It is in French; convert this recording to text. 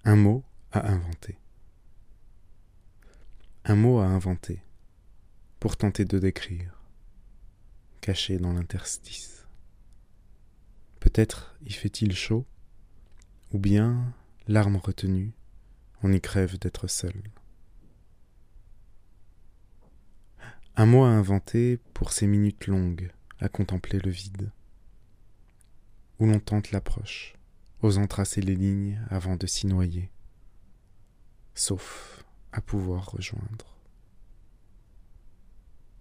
Un mot à inventer. Un mot à inventer, pour tenter de décrire, caché dans l'interstice. Peut-être y fait-il chaud, ou bien, larmes retenues, on y crève d'être seul. Un mot à inventer pour ces minutes longues à contempler le vide, où l'on tente l'approche, osant tracer les lignes avant de s'y noyer, sauf à pouvoir rejoindre.